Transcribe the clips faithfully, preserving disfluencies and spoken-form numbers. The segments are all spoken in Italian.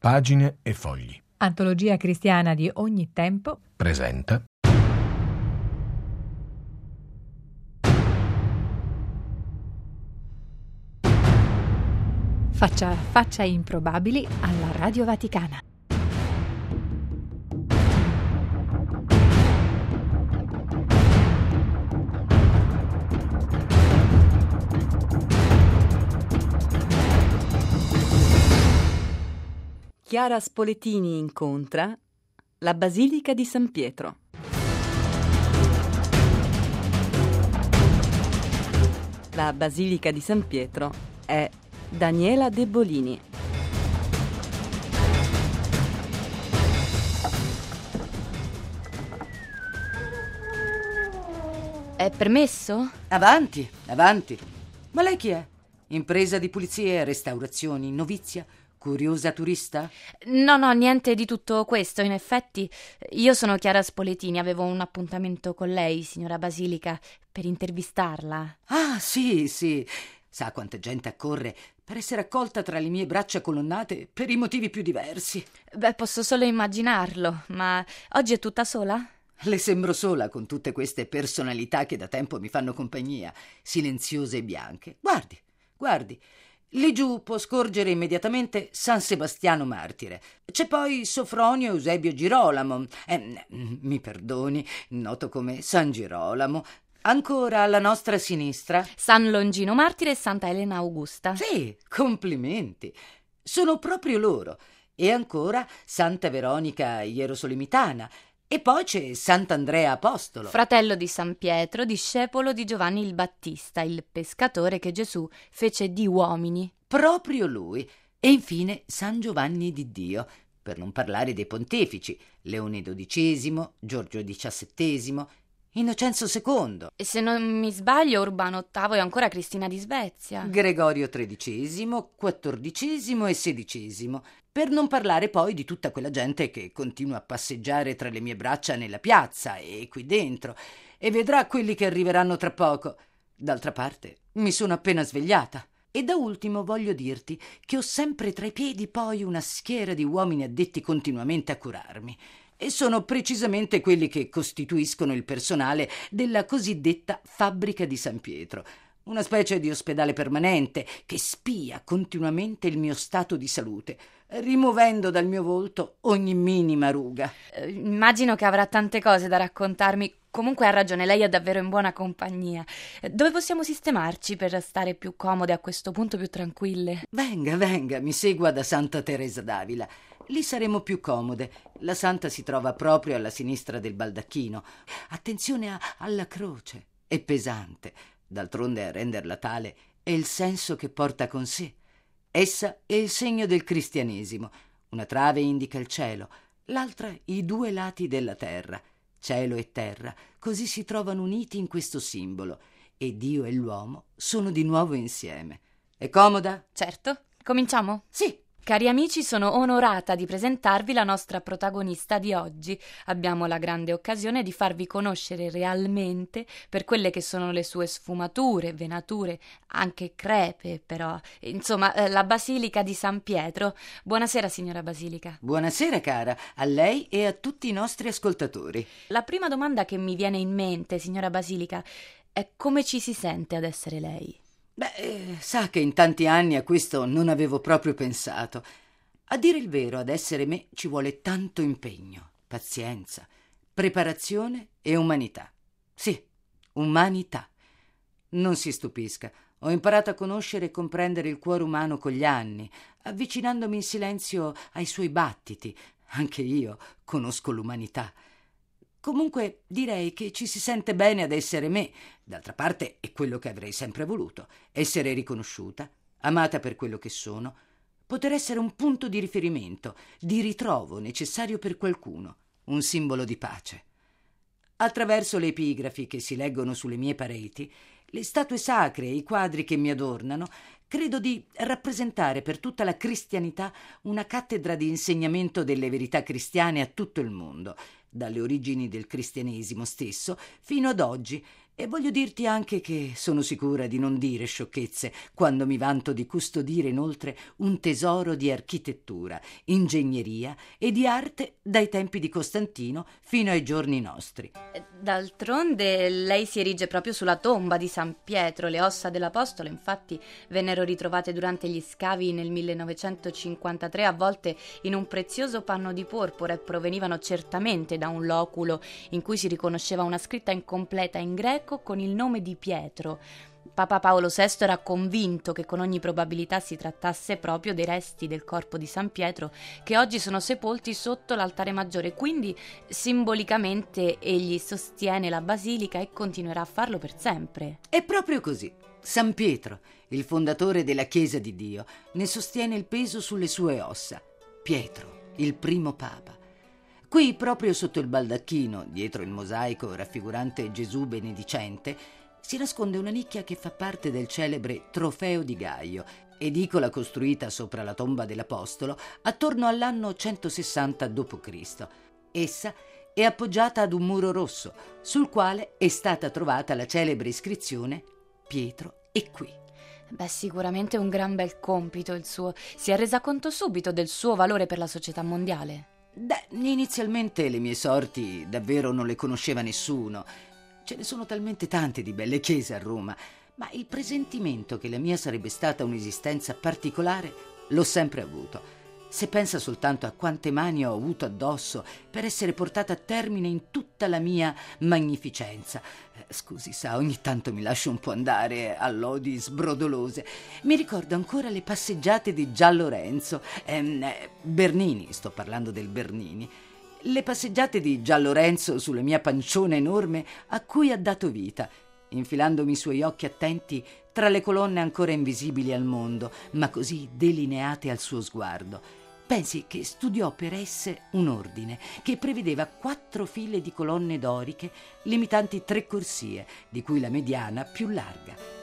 Pagine e fogli. Antologia cristiana di ogni tempo. Presenta. Faccia a faccia improbabili alla Radio Vaticana. Chiara Spoletini incontra la Basilica di San Pietro. La Basilica di San Pietro è Daniela De Bolini. È permesso? Avanti, avanti. Ma lei chi è? Impresa di pulizie, restaurazioni, novizia? Curiosa turista? No, no, niente di tutto questo. In effetti, io sono Chiara Spoletini. Avevo un appuntamento con lei, signora Basilica, per intervistarla. Ah, sì, sì. Sa quanta gente accorre per essere accolta tra le mie braccia colonnate per i motivi più diversi. Beh, posso solo immaginarlo, ma oggi è tutta sola? Le sembro sola con tutte queste personalità che da tempo mi fanno compagnia, silenziose e bianche. Guardi, guardi. Lì giù può scorgere immediatamente San Sebastiano Martire. C'è poi Sofronio Eusebio Girolamo, eh, mi perdoni, noto come San Girolamo. Ancora alla nostra sinistra San Longino Martire e Santa Elena Augusta. Sì, complimenti. Sono proprio loro. E ancora Santa Veronica Ierosolimitana. E poi c'è Sant'Andrea Apostolo, Fratello di San Pietro, discepolo di Giovanni il Battista, il pescatore che Gesù fece di uomini. Proprio lui. E infine San Giovanni di Dio, per non parlare dei pontefici, Leone dodicesimo, Giorgio diciassettesimo, Innocenzo secondo. E se non mi sbaglio, Urbano ottavo e ancora Cristina di Svezia. Gregorio tredicesimo, quattordicesimo e sedicesimo. Per non parlare poi di tutta quella gente che continua a passeggiare tra le mie braccia nella piazza e qui dentro, e vedrà quelli che arriveranno tra poco. D'altra parte, mi sono appena svegliata. E da ultimo voglio dirti che ho sempre tra i piedi poi una schiera di uomini addetti continuamente a curarmi. E sono precisamente quelli che costituiscono il personale della cosiddetta Fabbrica di San Pietro, una specie di ospedale permanente che spia continuamente il mio stato di salute, rimuovendo dal mio volto ogni minima ruga. Eh, immagino che avrà tante cose da raccontarmi. Comunque ha ragione, lei è davvero in buona compagnia. Dove possiamo sistemarci per stare più comode a questo punto, più tranquille? Venga, venga, mi segua da Santa Teresa d'Avila. Lì saremo più comode. La santa si trova proprio alla sinistra del baldacchino. Attenzione a, alla croce. È pesante. D'altronde a renderla tale è il senso che porta con sé. Essa è il segno del cristianesimo. Una trave indica il cielo, l'altra i due lati della terra. Cielo e terra così si trovano uniti in questo simbolo e Dio e l'uomo sono di nuovo insieme. È comoda? Certo. Cominciamo? Sì. Cari amici, sono onorata di presentarvi la nostra protagonista di oggi. Abbiamo la grande occasione di farvi conoscere realmente per quelle che sono le sue sfumature, venature, anche crepe, però. Insomma, eh, la Basilica di San Pietro. Buonasera, signora Basilica. Buonasera, cara, a lei e a tutti i nostri ascoltatori. La prima domanda che mi viene in mente, signora Basilica, è come ci si sente ad essere lei? Beh, eh, sa che in tanti anni a questo non avevo proprio pensato. A dire il vero, ad essere me ci vuole tanto impegno, pazienza, preparazione e umanità. Sì, umanità. Non si stupisca, ho imparato a conoscere e comprendere il cuore umano con gli anni, avvicinandomi in silenzio ai suoi battiti. Anche io conosco l'umanità. Comunque direi che ci si sente bene ad essere me. D'altra parte è quello che avrei sempre voluto. Essere riconosciuta, amata per quello che sono, poter essere un punto di riferimento, di ritrovo necessario per qualcuno, un simbolo di pace. Attraverso le epigrafi che si leggono sulle mie pareti, le statue sacre e i quadri che mi adornano, credo di rappresentare per tutta la cristianità una cattedra di insegnamento delle verità cristiane a tutto il mondo, dalle origini del cristianesimo stesso fino ad oggi, E voglio dirti anche che sono sicura di non dire sciocchezze quando mi vanto di custodire inoltre un tesoro di architettura, ingegneria e di arte dai tempi di Costantino fino ai giorni nostri. D'altronde lei si erige proprio sulla tomba di San Pietro. Le ossa dell'Apostolo infatti vennero ritrovate durante gli scavi nel millenovecentocinquantatré, avvolte in un prezioso panno di porpora, e provenivano certamente da un loculo in cui si riconosceva una scritta incompleta in greco con il nome di Pietro. Papa Paolo sesto era convinto che con ogni probabilità si trattasse proprio dei resti del corpo di San Pietro, che oggi sono sepolti sotto l'altare maggiore, quindi simbolicamente egli sostiene la basilica e continuerà a farlo per sempre. È proprio così. San Pietro, il fondatore della Chiesa di Dio, ne sostiene il peso sulle sue ossa. Pietro, il primo papa. Qui, proprio sotto il baldacchino, dietro il mosaico raffigurante Gesù benedicente, si nasconde una nicchia che fa parte del celebre Trofeo di Gaio, edicola costruita sopra la tomba dell'Apostolo attorno all'anno centosessanta dopo Cristo. Essa è appoggiata ad un muro rosso, sul quale è stata trovata la celebre iscrizione «Pietro è qui». Beh, sicuramente un gran bel compito il suo. Si è resa conto subito del suo valore per la società mondiale? Beh, inizialmente le mie sorti davvero non le conosceva nessuno. Ce ne sono talmente tante di belle chiese a Roma, ma il presentimento che la mia sarebbe stata un'esistenza particolare l'ho sempre avuto. Se pensa soltanto a quante mani ho avuto addosso per essere portata a termine in tutta la mia magnificenza. Scusi, sa, ogni tanto mi lascio un po' andare a lodi sbrodolose. Mi ricordo ancora le passeggiate di Gian Lorenzo, ehm, Bernini, sto parlando del Bernini, le passeggiate di Gian Lorenzo sulla mia panciona enorme a cui ha dato vita, infilandomi i suoi occhi attenti tra le colonne ancora invisibili al mondo, ma così delineate al suo sguardo. Pensi che studiò per esse un ordine che prevedeva quattro file di colonne doriche limitanti tre corsie, di cui la mediana più larga.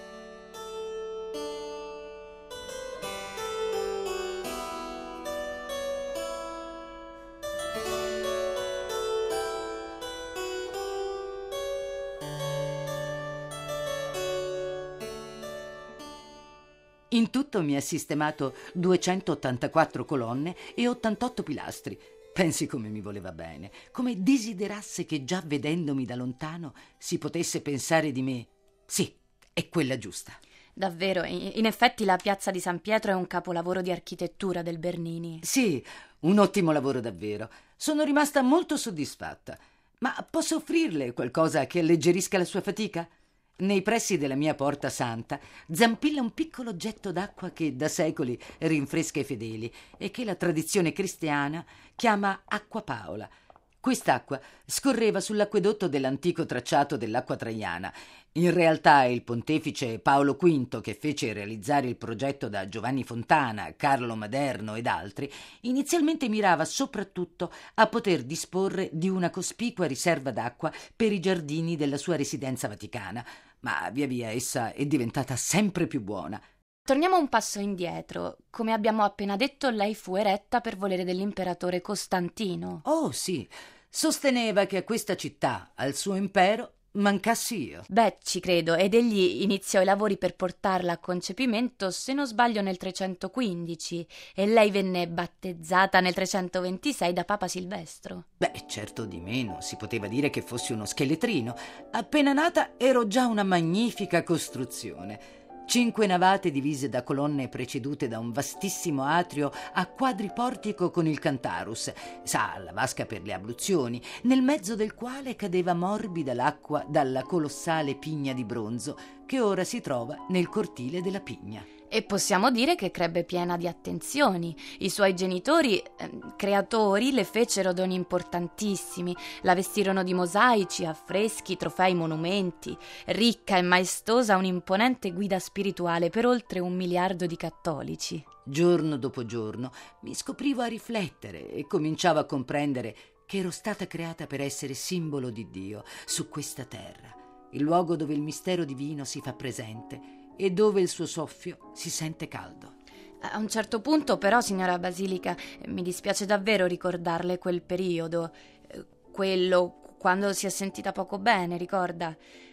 In tutto mi ha sistemato duecentottantaquattro colonne e ottantotto pilastri. Pensi come mi voleva bene, come desiderasse che già vedendomi da lontano si potesse pensare di me: sì, è quella giusta. Davvero, in effetti la piazza di San Pietro è un capolavoro di architettura del Bernini. Sì, un ottimo lavoro davvero. Sono rimasta molto soddisfatta. Ma posso offrirle qualcosa che alleggerisca la sua fatica? Nei pressi della mia porta santa zampilla un piccolo getto d'acqua che da secoli rinfresca i fedeli e che la tradizione cristiana chiama acqua Paola. Quest'acqua scorreva sull'acquedotto dell'antico tracciato dell'acqua traiana. In realtà è il pontefice Paolo quinto che fece realizzare il progetto da Giovanni Fontana, Carlo Maderno ed altri. Inizialmente mirava soprattutto a poter disporre di una cospicua riserva d'acqua per i giardini della sua residenza vaticana, ma via via essa è diventata sempre più buona. Torniamo un passo indietro. Come abbiamo appena detto, lei fu eretta per volere dell'imperatore Costantino. Oh sì, sosteneva che a questa città, al suo impero, mancassi io. Beh, ci credo, ed egli iniziò i lavori per portarla a concepimento, se non sbaglio, nel trecentoquindici, e lei venne battezzata nel trecentoventisei da Papa Silvestro. Beh, certo di meno, si poteva dire che fossi uno scheletrino. Appena nata ero già una magnifica costruzione. Cinque navate divise da colonne precedute da un vastissimo atrio a quadriportico con il cantarus, sa, la vasca per le abluzioni, nel mezzo del quale cadeva morbida l'acqua dalla colossale pigna di bronzo che ora si trova nel cortile della Pigna. E possiamo dire che crebbe piena di attenzioni. I suoi genitori, eh, creatori, le fecero doni importantissimi, la vestirono di mosaici, affreschi, trofei, monumenti. Ricca e maestosa, un'imponente guida spirituale per oltre un miliardo di cattolici. Giorno dopo giorno mi scoprivo a riflettere e cominciavo a comprendere che ero stata creata per essere simbolo di Dio su questa terra, il luogo dove il mistero divino si fa presente e dove il suo soffio si sente caldo. A un certo punto, però, signora Basilica, mi dispiace davvero ricordarle quel periodo, quello quando si è sentita poco bene, ricorda?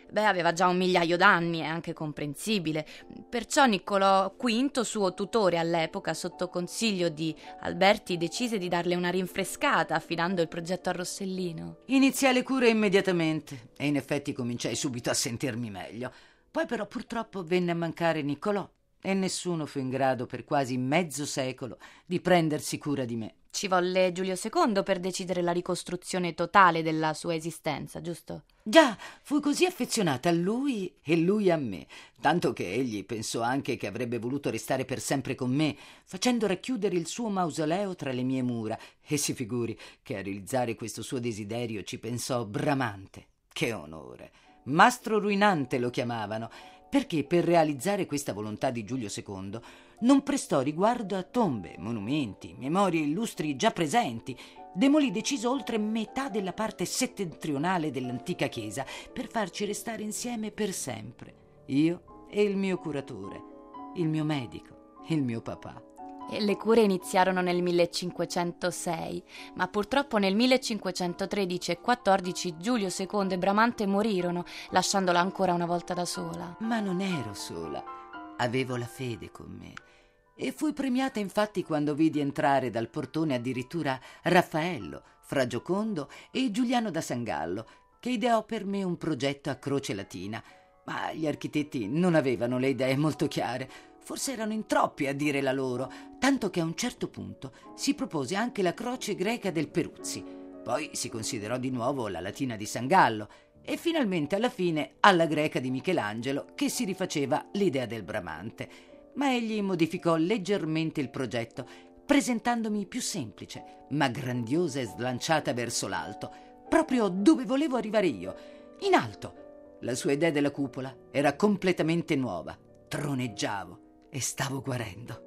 Beh, aveva già un migliaio d'anni, è anche comprensibile. Perciò Niccolò quinto, suo tutore all'epoca, sotto consiglio di Alberti, decise di darle una rinfrescata affidando il progetto a Rossellino. Iniziai le cure immediatamente e in effetti cominciai subito a sentirmi meglio. Poi però purtroppo venne a mancare Niccolò e nessuno fu in grado per quasi mezzo secolo di prendersi cura di me. Ci volle Giulio secondo per decidere la ricostruzione totale della sua esistenza, giusto? Già, fui così affezionata a lui e lui a me, tanto che egli pensò anche che avrebbe voluto restare per sempre con me, facendo racchiudere il suo mausoleo tra le mie mura, e si figuri che a realizzare questo suo desiderio ci pensò Bramante. Che onore! Mastro Ruinante lo chiamavano, perché per realizzare questa volontà di Giulio secondo non prestò riguardo a tombe, monumenti, memorie illustri già presenti. Demolì deciso oltre metà della parte settentrionale dell'antica chiesa per farci restare insieme per sempre, io e il mio curatore, il mio medico, il mio papà. E le cure iniziarono nel millecinquecentosei, ma purtroppo nel millecinquecentotredici e quattordici Giulio secondo e Bramante morirono, lasciandola ancora una volta da sola. Ma non ero sola, avevo la fede con me. E fui premiata infatti quando vidi entrare dal portone addirittura Raffaello, Fra Giocondo e Giuliano da Sangallo, che ideò per me un progetto a croce latina. Ma gli architetti non avevano le idee molto chiare, forse erano in troppi a dire la loro, tanto che a un certo punto si propose anche la croce greca del Peruzzi. Poi si considerò di nuovo la latina di Sangallo e finalmente alla fine alla greca di Michelangelo, che si rifaceva l'idea del Bramante. Ma egli modificò leggermente il progetto, presentandomi più semplice, ma grandiosa e slanciata verso l'alto, proprio dove volevo arrivare io, in alto. La sua idea della cupola era completamente nuova. Troneggiavo e stavo guarendo.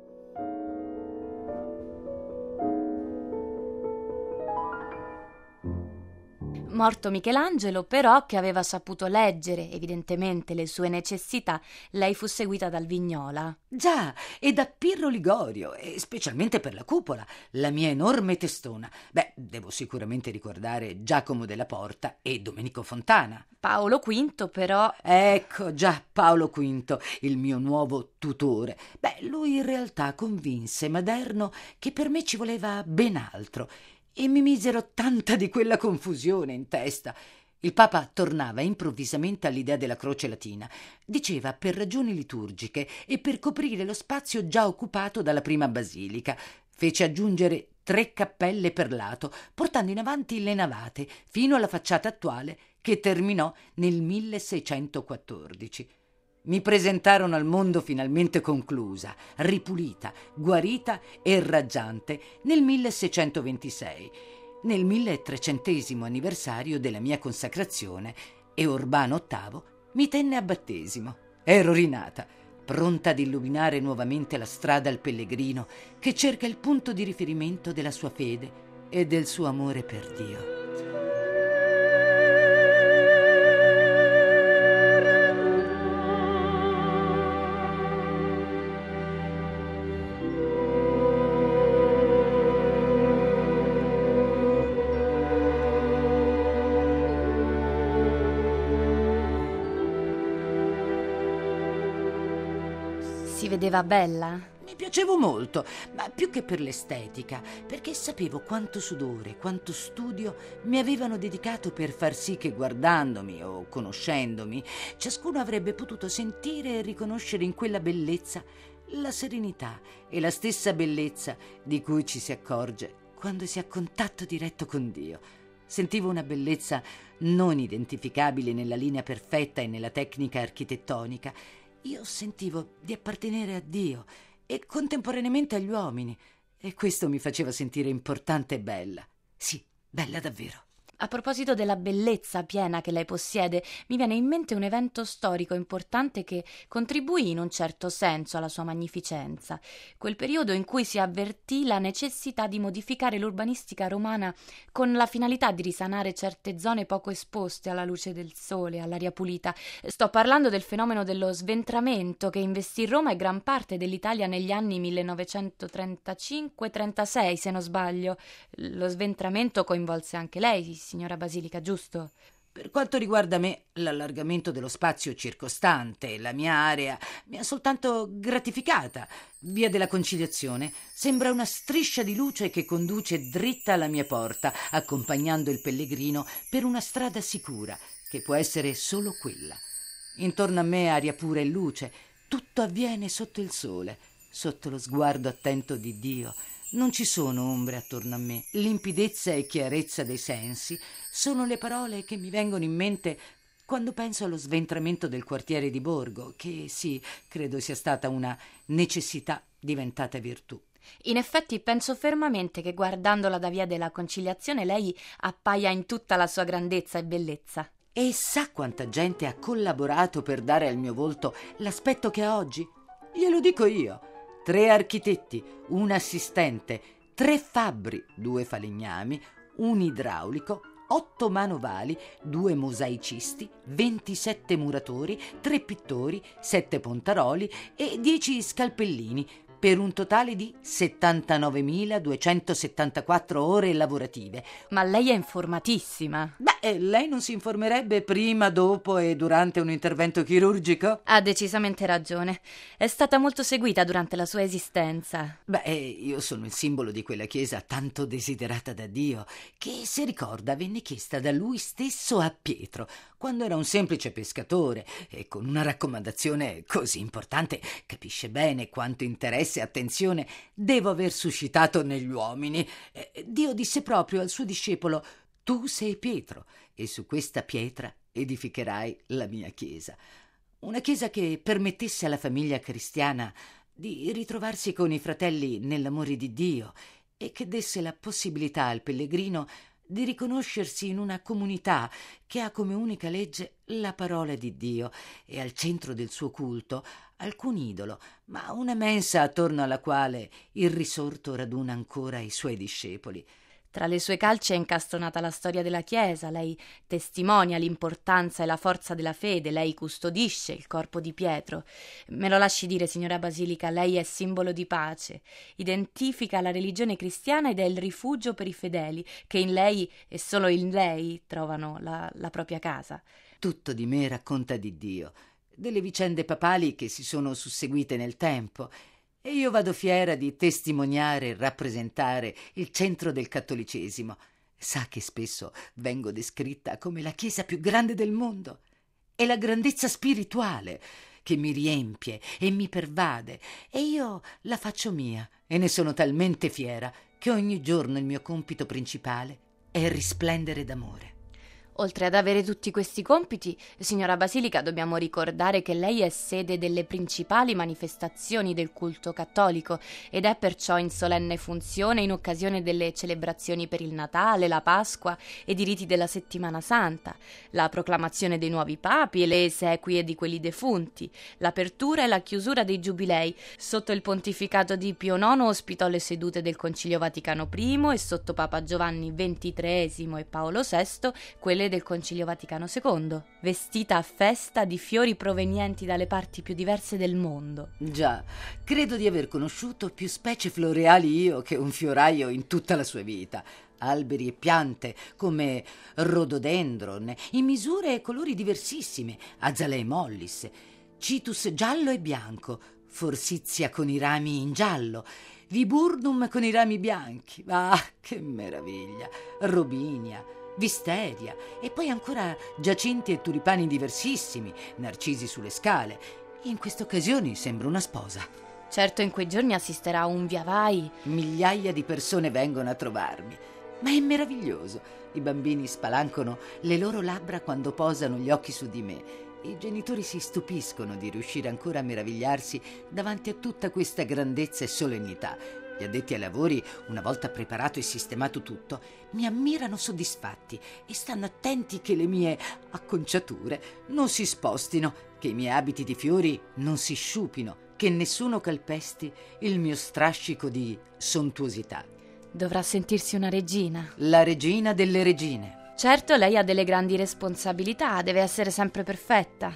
Morto Michelangelo, però, che aveva saputo leggere evidentemente le sue necessità, lei fu seguita dal Vignola. Già, e da Pirro Ligorio, e specialmente per la cupola, la mia enorme testona. Beh, devo sicuramente ricordare Giacomo della Porta e Domenico Fontana. Paolo quinto, però... Ecco, già, Paolo quinto, il mio nuovo tutore. Beh, lui in realtà convinse Maderno che per me ci voleva ben altro, e mi misero tanta di quella confusione in testa. Il Papa tornava improvvisamente all'idea della croce latina. Diceva per ragioni liturgiche e per coprire lo spazio già occupato dalla prima basilica. Fece aggiungere tre cappelle per lato, portando in avanti le navate fino alla facciata attuale, che terminò nel milleseicentoquattordici. Mi presentarono al mondo finalmente conclusa, ripulita, guarita e raggiante nel milleseicentoventisei, nel milletrecentesimo anniversario della mia consacrazione, e Urbano ottavo mi tenne a battesimo. Ero rinata, pronta ad illuminare nuovamente la strada al pellegrino che cerca il punto di riferimento della sua fede e del suo amore per Dio. Si vedeva bella? Mi piacevo molto, ma più che per l'estetica, perché sapevo quanto sudore, quanto studio mi avevano dedicato per far sì che guardandomi o conoscendomi, ciascuno avrebbe potuto sentire e riconoscere in quella bellezza la serenità e la stessa bellezza di cui ci si accorge quando si ha contatto diretto con Dio. Sentivo una bellezza non identificabile nella linea perfetta e nella tecnica architettonica. Io sentivo di appartenere a Dio e contemporaneamente agli uomini, e questo mi faceva sentire importante e bella. Sì, bella davvero. A proposito della bellezza piena che lei possiede, mi viene in mente un evento storico importante che contribuì in un certo senso alla sua magnificenza, quel periodo in cui si avvertì la necessità di modificare l'urbanistica romana con la finalità di risanare certe zone poco esposte alla luce del sole, all'aria pulita. Sto parlando del fenomeno dello sventramento che investì Roma e gran parte dell'Italia negli anni millenovecentotrentacinque trentasei, se non sbaglio. Lo sventramento coinvolse anche lei, signora Basilica, giusto? Per quanto riguarda me, l'allargamento dello spazio circostante, la mia area, mi ha soltanto gratificata. Via della Conciliazione sembra una striscia di luce che conduce dritta alla mia porta, accompagnando il pellegrino per una strada sicura, che può essere solo quella. Intorno a me aria pura e luce, tutto avviene sotto il sole, sotto lo sguardo attento di Dio. Non ci sono ombre attorno a me. Limpidezza e chiarezza dei sensi sono le parole che mi vengono in mente quando penso allo sventramento del quartiere di Borgo, che sì, credo sia stata una necessità diventata virtù. In effetti penso fermamente che guardandola da via della Conciliazione lei appaia in tutta la sua grandezza e bellezza. E sa quanta gente ha collaborato per dare al mio volto l'aspetto che ha oggi? Glielo dico io. Tre architetti, un assistente, tre fabbri, due falegnami, un idraulico, otto manovali, due mosaicisti, ventisette muratori, tre pittori, sette pontaroli e dieci scalpellini, per un totale di settantanovemiladuecentosettantaquattro ore lavorative. Ma lei è informatissima. Beh, lei non si informerebbe prima, dopo e durante un intervento chirurgico? Ha decisamente ragione. È stata molto seguita durante la sua esistenza. Beh, io sono il simbolo di quella chiesa tanto desiderata da Dio, che, se ricorda, venne chiesta da lui stesso a Pietro, quando era un semplice pescatore, e con una raccomandazione così importante capisce bene quanto interesse e attenzione devo aver suscitato negli uomini. Eh, Dio disse proprio al suo discepolo: tu sei Pietro, e su questa pietra edificherai la mia chiesa. Una chiesa che permettesse alla famiglia cristiana di ritrovarsi con i fratelli nell'amore di Dio e che desse la possibilità al pellegrino di riconoscersi in una comunità che ha come unica legge la parola di Dio e al centro del suo culto alcun idolo, ma una mensa attorno alla quale il risorto raduna ancora i suoi discepoli. Tra le sue calce è incastonata la storia della Chiesa, lei testimonia l'importanza e la forza della fede, lei custodisce il corpo di Pietro. Me lo lasci dire, signora Basilica, lei è simbolo di pace, identifica la religione cristiana ed è il rifugio per i fedeli, che in lei e solo in lei trovano la, la propria casa. Tutto di me racconta di Dio, delle vicende papali che si sono susseguite nel tempo, e io vado fiera di testimoniare e rappresentare il centro del cattolicesimo. Sa che spesso vengo descritta come la chiesa più grande del mondo. È la grandezza spirituale che mi riempie e mi pervade, e io la faccio mia e ne sono talmente fiera che ogni giorno il mio compito principale è risplendere d'amore. Oltre ad avere tutti questi compiti, signora Basilica, dobbiamo ricordare che lei è sede delle principali manifestazioni del culto cattolico ed è perciò in solenne funzione in occasione delle celebrazioni per il Natale, la Pasqua ed i riti della Settimana Santa, la proclamazione dei nuovi papi e le esequie di quelli defunti, l'apertura e la chiusura dei giubilei. Sotto il pontificato di Pio nono ospitò le sedute del Concilio Vaticano primo e sotto Papa Giovanni ventitreesimo e Paolo sesto quelle del Concilio Vaticano secondo, vestita a festa di fiori provenienti dalle parti più diverse del mondo. Già, credo di aver conosciuto più specie floreali io che un fioraio in tutta la sua vita. Alberi e piante come rhododendron, in misure e colori diversissime, azalee mollis, citus giallo e bianco, forsythia con i rami in giallo, viburnum con i rami bianchi. Ah, che meraviglia! Robinia, visteria e poi ancora giacinti e tulipani diversissimi, narcisi sulle scale. In queste occasioni sembra una sposa. Certo, in quei giorni assisterà a un via vai. Migliaia di persone vengono a trovarmi, ma è meraviglioso. I bambini spalancano le loro labbra quando posano gli occhi su di me. I genitori si stupiscono di riuscire ancora a meravigliarsi davanti a tutta questa grandezza e solennità. Gli addetti ai lavori, una volta preparato e sistemato tutto, mi ammirano soddisfatti e stanno attenti che le mie acconciature non si spostino, che i miei abiti di fiori non si sciupino, che nessuno calpesti il mio strascico di sontuosità. Dovrà sentirsi una regina. La regina delle regine. Certo, lei ha delle grandi responsabilità, deve essere sempre perfetta. Beh,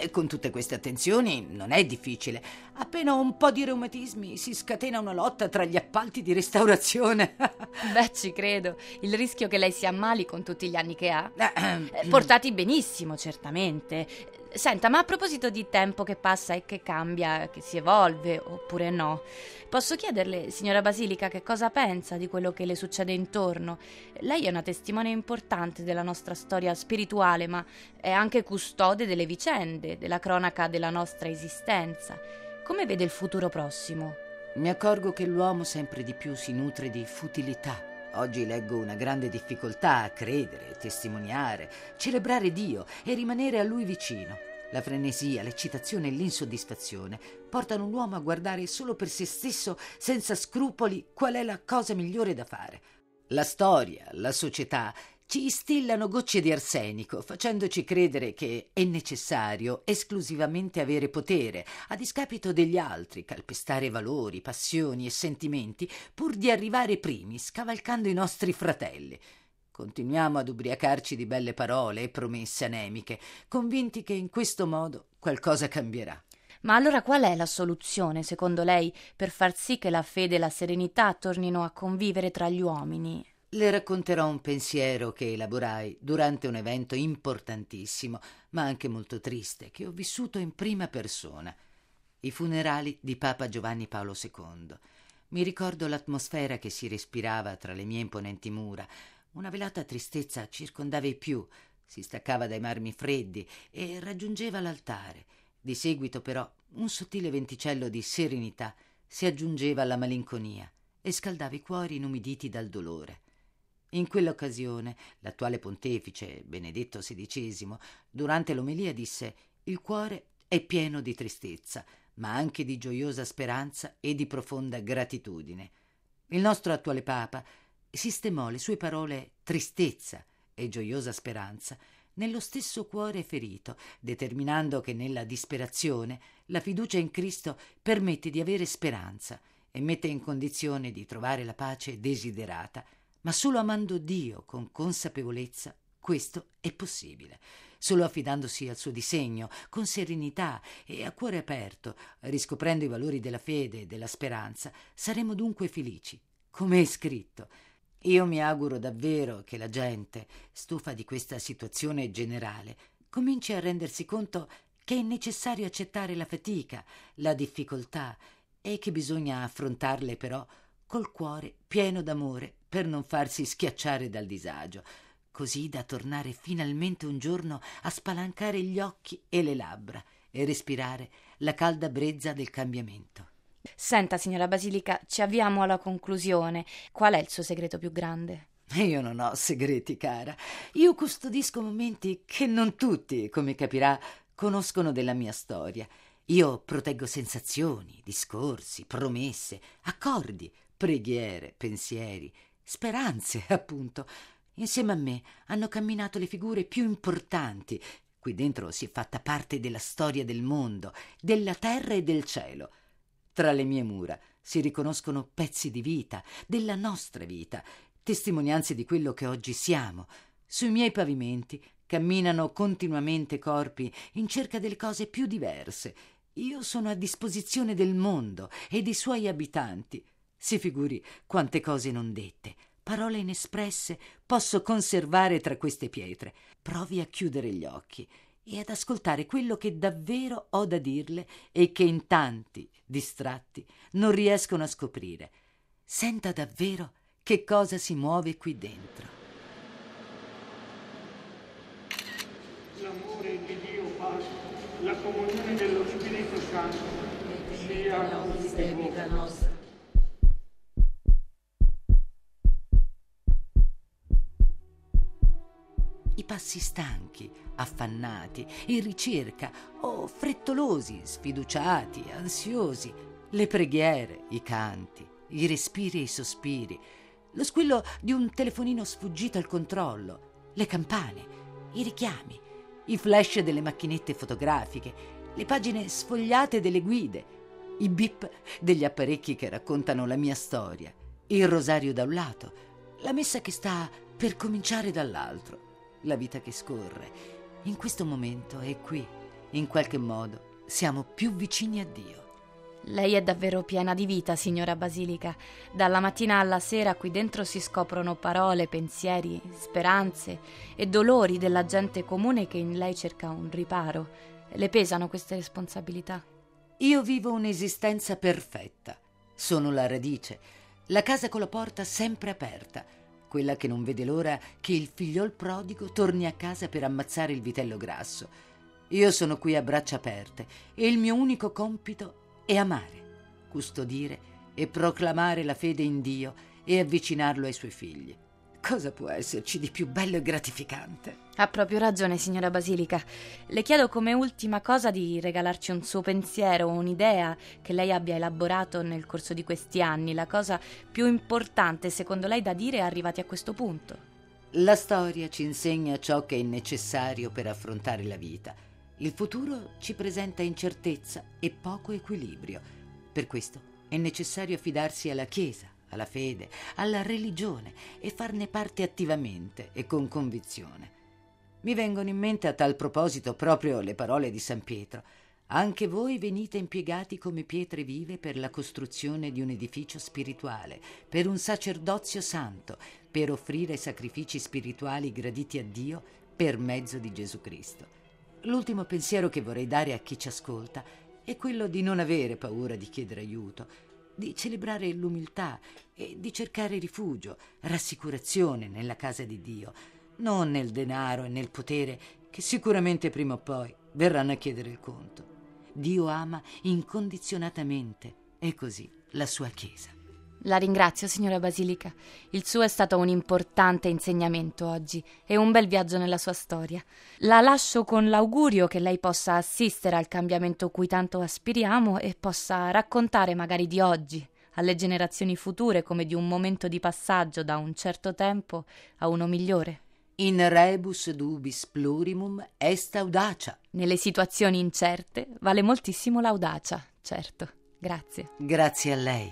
E con tutte queste attenzioni non è difficile. Appena ho un po' di reumatismi si scatena una lotta tra gli appalti di restaurazione. Beh, ci credo. Il rischio che lei si ammali con tutti gli anni che ha. Eh, Eh, Portati benissimo, certamente. Senta, ma a proposito di tempo che passa e che cambia, che si evolve, oppure no, posso chiederle, signora Basilica, che cosa pensa di quello che le succede intorno? Lei è una testimone importante della nostra storia spirituale, ma è anche custode delle vicende, della cronaca della nostra esistenza. Come vede il futuro prossimo? Mi accorgo che l'uomo sempre di più si nutre di futilità. Oggi leggo una grande difficoltà a credere, testimoniare, celebrare Dio e rimanere a Lui vicino. La frenesia, l'eccitazione e l'insoddisfazione portano l'uomo a guardare solo per se stesso, senza scrupoli, qual è la cosa migliore da fare. La storia, la società ci instillano gocce di arsenico, facendoci credere che è necessario esclusivamente avere potere, a discapito degli altri, calpestare valori, passioni e sentimenti, pur di arrivare primi, scavalcando i nostri fratelli. Continuiamo ad ubriacarci di belle parole e promesse anemiche, convinti che in questo modo qualcosa cambierà. Ma allora qual è la soluzione, secondo lei, per far sì che la fede e la serenità tornino a convivere tra gli uomini? Le racconterò un pensiero che elaborai durante un evento importantissimo, ma anche molto triste, che ho vissuto in prima persona. I funerali di Papa Giovanni Paolo secondo. Mi ricordo l'atmosfera che si respirava tra le mie imponenti mura. Una velata tristezza circondava i più, si staccava dai marmi freddi e raggiungeva l'altare. Di seguito, però, un sottile venticello di serenità si aggiungeva alla malinconia e scaldava i cuori inumiditi dal dolore. In quell'occasione, l'attuale pontefice, Benedetto sedicesimo, durante l'omelia disse: «Il cuore è pieno di tristezza, ma anche di gioiosa speranza e di profonda gratitudine». Il nostro attuale Papa sistemò le sue parole tristezza e gioiosa speranza nello stesso cuore ferito, determinando che nella disperazione la fiducia in Cristo permette di avere speranza e mette in condizione di trovare la pace desiderata, ma solo amando Dio con consapevolezza questo è possibile. Solo affidandosi al suo disegno, con serenità e a cuore aperto, riscoprendo i valori della fede e della speranza, saremo dunque felici, come è scritto. Io mi auguro davvero che la gente, stufa di questa situazione generale, cominci a rendersi conto che è necessario accettare la fatica, la difficoltà e che bisogna affrontarle però col cuore pieno d'amore per non farsi schiacciare dal disagio, così da tornare finalmente un giorno a spalancare gli occhi e le labbra e respirare la calda brezza del cambiamento. Senta, signora Basilica, ci avviamo alla conclusione. Qual è il suo segreto più grande? Io non ho segreti, cara. Io custodisco momenti che non tutti, come capirà, conoscono della mia storia. Io proteggo sensazioni, discorsi, promesse, accordi, preghiere, pensieri, speranze, appunto. Insieme a me hanno camminato le figure più importanti. Qui dentro si è fatta parte della storia del mondo, della terra e del cielo. Tra le mie mura si riconoscono pezzi di vita, della nostra vita, testimonianze di quello che oggi siamo. Sui miei pavimenti camminano continuamente corpi in cerca delle cose più diverse. Io sono a disposizione del mondo e dei suoi abitanti. Si figuri quante cose non dette, parole inespresse posso conservare tra queste pietre. Provi a chiudere gli occhi e ad ascoltare quello che davvero ho da dirle e che in tanti, distratti, non riescono a scoprire. Senta davvero che cosa si muove qui dentro. L'amore di Dio Padre, la comunione dello Spirito Santo, sia con vita nostra. I passi stanchi, affannati, in ricerca o frettolosi, sfiduciati, ansiosi, le preghiere, i canti, i respiri e i sospiri, lo squillo di un telefonino sfuggito al controllo, le campane, i richiami, i flash delle macchinette fotografiche, le pagine sfogliate delle guide, i bip degli apparecchi che raccontano la mia storia, il rosario da un lato, la messa che sta per cominciare dall'altro. La vita che scorre, in questo momento è qui, In qualche modo siamo più vicini a Dio. Lei è davvero piena di vita, signora Basilica. Dalla mattina alla sera qui dentro si scoprono parole, pensieri, speranze e dolori della gente comune che in lei cerca un riparo. Le pesano queste responsabilità? Io vivo un'esistenza perfetta. Sono la radice, la casa con la porta sempre aperta, quella che non vede l'ora che il figliol prodigo torni a casa per ammazzare il vitello grasso. Io sono qui a braccia aperte e il mio unico compito è amare, custodire e proclamare la fede in Dio e avvicinarlo ai suoi figli. Cosa può esserci di più bello e gratificante? Ha proprio ragione, signora Basilica. Le chiedo come ultima cosa di regalarci un suo pensiero, un'idea che lei abbia elaborato nel corso di questi anni, la cosa più importante secondo lei da dire arrivati a questo punto. La storia ci insegna ciò che è necessario per affrontare la vita. Il futuro ci presenta incertezza e poco equilibrio. Per questo è necessario affidarsi alla Chiesa, alla fede, alla religione e farne parte attivamente e con convinzione. Mi vengono in mente a tal proposito proprio le parole di San Pietro. Anche voi venite impiegati come pietre vive per la costruzione di un edificio spirituale, per un sacerdozio santo, per offrire sacrifici spirituali graditi a Dio per mezzo di Gesù Cristo. L'ultimo pensiero che vorrei dare a chi ci ascolta è quello di non avere paura di chiedere aiuto, di celebrare l'umiltà e di cercare rifugio, rassicurazione nella casa di Dio, non nel denaro e nel potere che sicuramente prima o poi verranno a chiedere il conto. Dio ama incondizionatamente e così la sua Chiesa. La ringrazio, signora Basilica. Il suo è stato un importante insegnamento oggi e un bel viaggio nella sua storia. La lascio con l'augurio che lei possa assistere al cambiamento cui tanto aspiriamo e possa raccontare magari di oggi alle generazioni future come di un momento di passaggio da un certo tempo a uno migliore. In rebus dubis plurimum est audacia. Nelle situazioni incerte vale moltissimo l'audacia, certo. Grazie. Grazie a lei.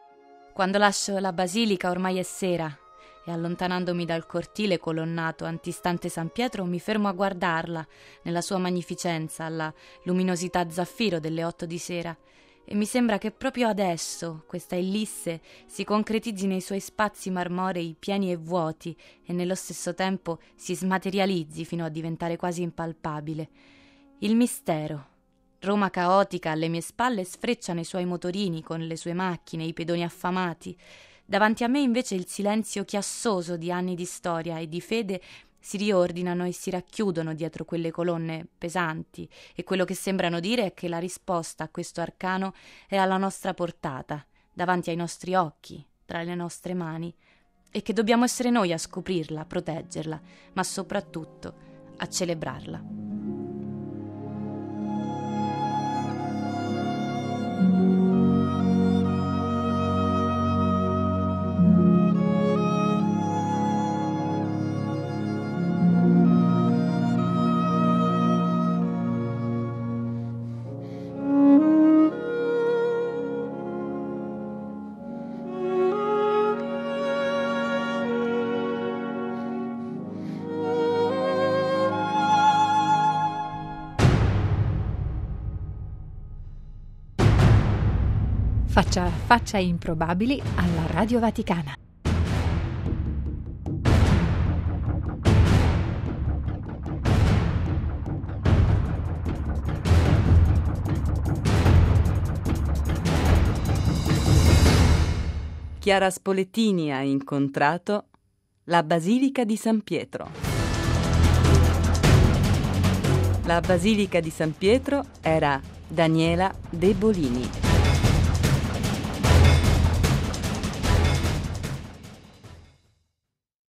Quando lascio la basilica ormai è sera e allontanandomi dal cortile colonnato antistante San Pietro mi fermo a guardarla nella sua magnificenza, alla luminosità zaffiro delle otto di sera, e mi sembra che proprio adesso questa ellisse si concretizzi nei suoi spazi marmorei pieni e vuoti e nello stesso tempo si smaterializzi fino a diventare quasi impalpabile. Il mistero. Roma caotica alle mie spalle sfreccia nei suoi motorini con le sue macchine, i pedoni affamati. Davanti a me invece il silenzio chiassoso di anni di storia e di fede si riordinano e si racchiudono dietro quelle colonne pesanti, e quello che sembrano dire è che la risposta a questo arcano è alla nostra portata, davanti ai nostri occhi, tra le nostre mani, e che dobbiamo essere noi a scoprirla, a proteggerla, ma soprattutto a celebrarla. Faccia Faccia Improbabili alla Radio Vaticana. Chiara Spolettini ha incontrato la Basilica di San Pietro. La Basilica di San Pietro era Daniela De Bolini.